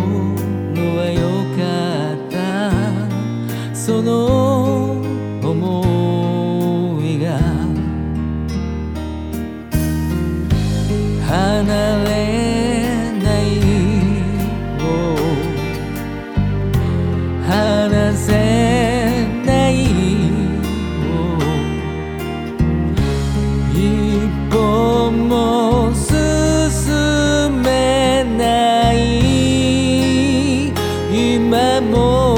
のはよかった、その想いが離れない離せない一歩も進めない今も